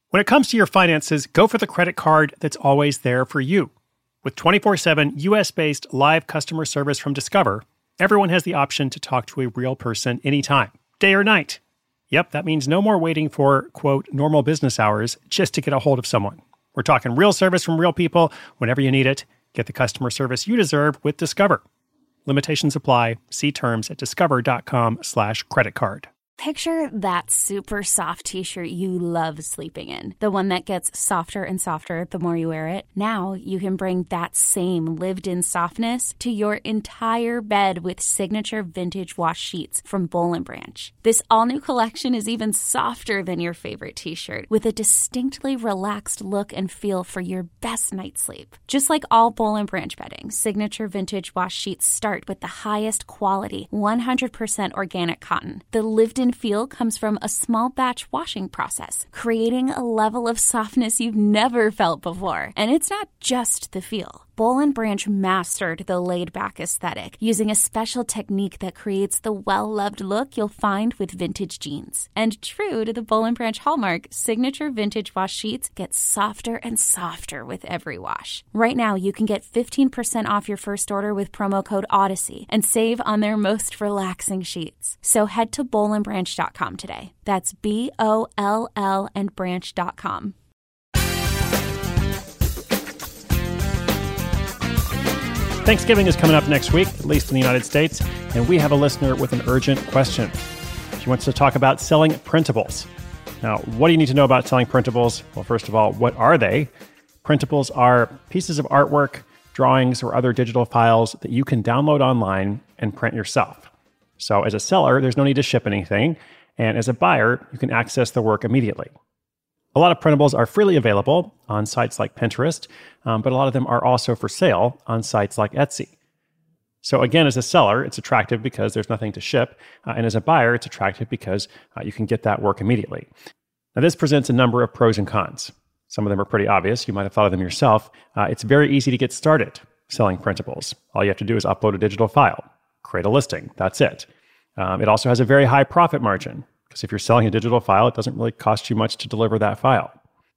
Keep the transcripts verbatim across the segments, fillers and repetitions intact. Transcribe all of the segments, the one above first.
When it comes to your finances, go for the credit card that's always there for you. With twenty-four seven U S-based live customer service from Discover, everyone has the option to talk to a real person anytime, day or night. Yep, that means no more waiting for, quote, normal business hours just to get a hold of someone. We're talking real service from real people whenever you need it. Get the customer service you deserve with Discover. Limitations apply. See terms at discover.com slash credit card. Picture that super soft t-shirt you love sleeping in. The one that gets softer and softer the more you wear it. Now you can bring that same lived-in softness to your entire bed with signature vintage wash sheets from Boll and Branch. This all-new collection is even softer than your favorite t-shirt, with a distinctly relaxed look and feel for your best night's sleep. Just like all Boll and Branch bedding, signature vintage wash sheets start with the highest quality, one hundred percent organic cotton. The lived-in feel comes from a small batch washing process, creating a level of softness you've never felt before. And it's not just the feel. Boll and Branch mastered the laid-back aesthetic using a special technique that creates the well-loved look you'll find with vintage jeans. And true to the Boll and Branch hallmark, signature vintage wash sheets get softer and softer with every wash. Right now, you can get fifteen percent off your first order with promo code Odyssey and save on their most relaxing sheets. So head to boll and branch dot com today. That's B O L L and branch dot com. Thanksgiving is coming up next week, at least in the United States, and we have a listener with an urgent question. She wants to talk about selling printables. Now, what do you need to know about selling printables? Well, first of all, what are they? Printables are pieces of artwork, drawings, or other digital files that you can download online and print yourself. So as a seller, there's no need to ship anything, and as a buyer, you can access the work immediately. A lot of printables are freely available on sites like Pinterest, um, but a lot of them are also for sale on sites like Etsy. So again, as a seller, it's attractive because there's nothing to ship, uh, and as a buyer, it's attractive because uh, you can get that work immediately. Now, this presents a number of pros and cons. Some of them are pretty obvious. You might have thought of them yourself. Uh, it's very easy to get started selling printables. All you have to do is upload a digital file, create a listing. That's it. Um, it also has a very high profit margin, because if you're selling a digital file, it doesn't really cost you much to deliver that file.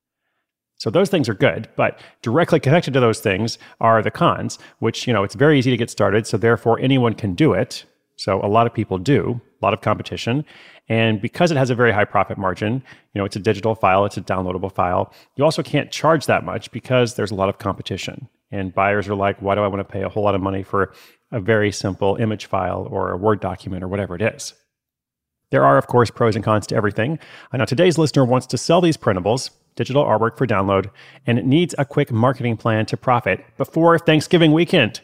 So those things are good, but directly connected to those things are the cons, which, you know, it's very easy to get started, so therefore anyone can do it. So a lot of people do, a lot of competition. And because it has a very high profit margin, you know, it's a digital file, it's a downloadable file, you also can't charge that much because there's a lot of competition. And buyers are like, why do I want to pay a whole lot of money for a very simple image file or a Word document or whatever it is? There are, of course, pros and cons to everything. I know today's listener wants to sell these printables, digital artwork for download, and it needs a quick marketing plan to profit before Thanksgiving weekend.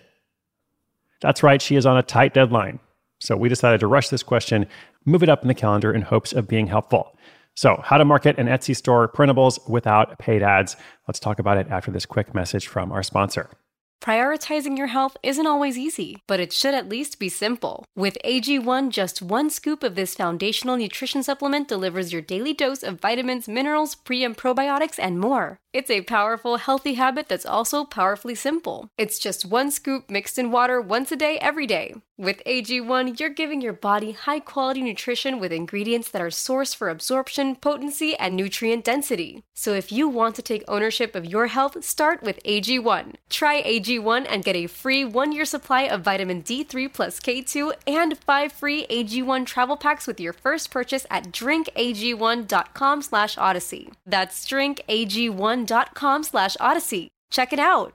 That's right, she is on a tight deadline. So we decided to rush this question, move it up in the calendar in hopes of being helpful. So how to market an Etsy store printables without paid ads. Let's talk about it after this quick message from our sponsor. Prioritizing your health isn't always easy, but it should at least be simple. With A G one, just one scoop of this foundational nutrition supplement delivers your daily dose of vitamins, minerals, pre- and probiotics, and more. It's a powerful, healthy habit that's also powerfully simple. It's just one scoop mixed in water once a day, every day. With A G one, you're giving your body high-quality nutrition with ingredients that are sourced for absorption, potency, and nutrient density. So if you want to take ownership of your health, start with A G one. Try A G one and get a free one-year supply of vitamin D three plus K two and five free A G one travel packs with your first purchase at drink A G one dot com slash odyssey. That's drink A G one dot com slash odyssey. Check it out.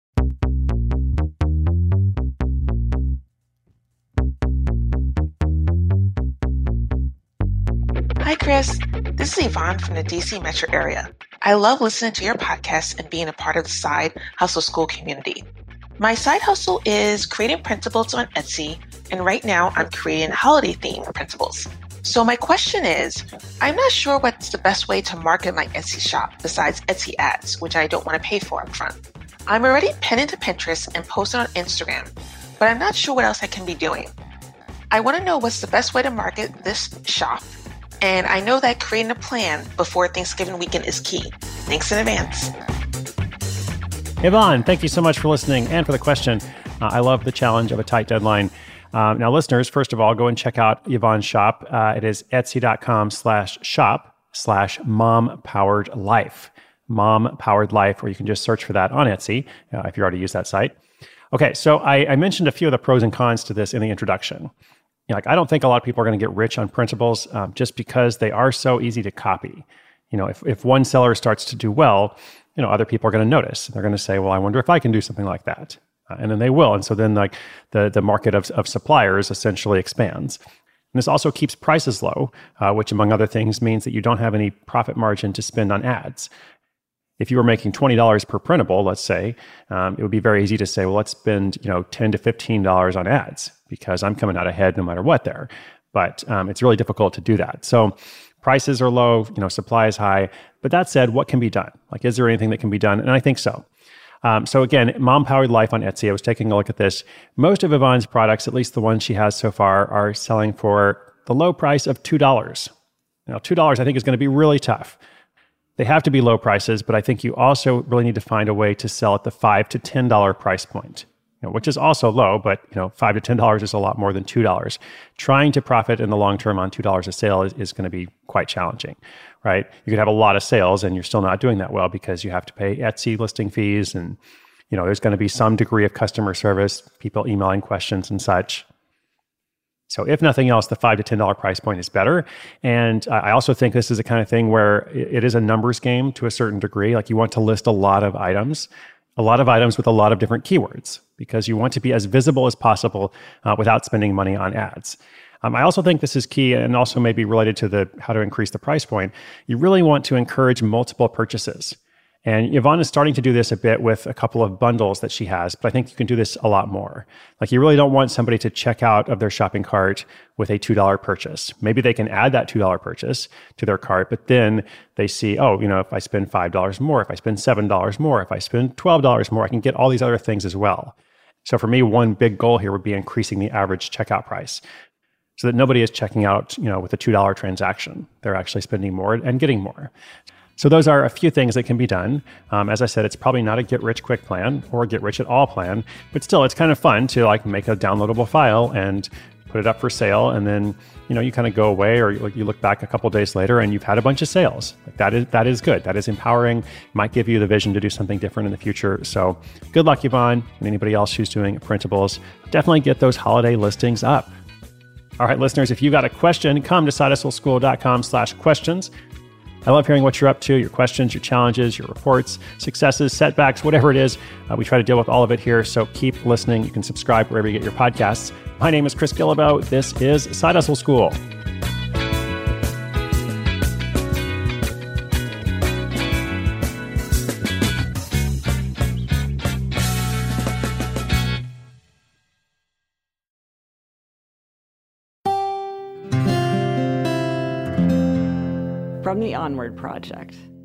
Hi, Chris. This is Yvonne from the D C metro area. I love listening to your podcast and being a part of the Side Hustle School community. My side hustle is creating printables on Etsy, and right now I'm creating holiday-themed printables. So my question is, I'm not sure what's the best way to market my Etsy shop besides Etsy ads, which I don't want to pay for upfront. I'm already pinned to Pinterest and posted on Instagram, but I'm not sure what else I can be doing. I want to know what's the best way to market this shop, and I know that creating a plan before Thanksgiving weekend is key. Thanks in advance. Yvonne, thank you so much for listening and for the question. Uh, I love the challenge of a tight deadline. Um, now, listeners, first of all, go and check out Yvonne's shop. Uh, it is etsy.com slash shop, slash mom powered life. Mom Powered Life, or you can just search for that on Etsy uh, if you already use that site. Okay, so I, I mentioned a few of the pros and cons to this in the introduction. You know, like I don't think a lot of people are going to get rich on printables um, just because they are so easy to copy. You know, if, if one seller starts to do well, you know, other people are going to notice. They're going to say, well, I wonder if I can do something like that. Uh, and then they will. And so then like the, the market of, of suppliers essentially expands. And this also keeps prices low, uh, which among other things means that you don't have any profit margin to spend on ads. If you were making twenty dollars per printable, let's say, um, it would be very easy to say, well, let's spend, you know, ten to fifteen dollars on ads because I'm coming out ahead no matter what there. But um, it's really difficult to do that. So prices are low, you know, supply is high. But that said, what can be done? Like, is there anything that can be done? And I think so. Um, so again, Mom Powered Life on Etsy, I was taking a look at this. Most of Yvonne's products, at least the ones she has so far, are selling for the low price of two dollars. Now, two dollars I think is going to be really tough. They have to be low prices, but I think you also really need to find a way to sell at the five to ten dollars price point, you know, which is also low, but you know, five to ten dollars is a lot more than two dollars. Trying to profit in the long term on two dollars a sale is, is going to be quite challenging, right? You could have a lot of sales and you're still not doing that well because you have to pay Etsy listing fees and you know, there's going to be some degree of customer service, people emailing questions and such. So if nothing else, the five to ten dollars price point is better. And I also think this is the kind of thing where it is a numbers game to a certain degree. Like you want to list a lot of items, a lot of items with a lot of different keywords because you want to be as visible as possible uh, without spending money on ads. Um, I also think this is key and also maybe related to the how to increase the price point. You really want to encourage multiple purchases. And Yvonne is starting to do this a bit with a couple of bundles that she has, but I think you can do this a lot more. Like you really don't want somebody to check out of their shopping cart with a two dollars purchase. Maybe they can add that two dollars purchase to their cart, but then they see, oh, you know, if I spend five dollars more, if I spend seven dollars more, if I spend twelve dollars more, I can get all these other things as well. So for me, one big goal here would be increasing the average checkout price so that nobody is checking out, you know, with a two dollars transaction. They're actually spending more and getting more. So those are a few things that can be done. Um, as I said, it's probably not a get-rich-quick plan or a get-rich-at-all plan, but still, it's kind of fun to like make a downloadable file and put it up for sale, and then you know you kind of go away, or you look back a couple days later and you've had a bunch of sales. Like that is that is good. That is empowering. Might give you the vision to do something different in the future. So good luck, Yvonne, and anybody else who's doing printables. Definitely get those holiday listings up. All right, listeners, if you've got a question, come to side hustle school dot com slash questions. I love hearing what you're up to, your questions, your challenges, your reports, successes, setbacks, whatever it is. Uh, we try to deal with all of it here, so keep listening. You can subscribe wherever you get your podcasts. My name is Chris Guillebeau. This is Side Hustle School. From the Onward Project.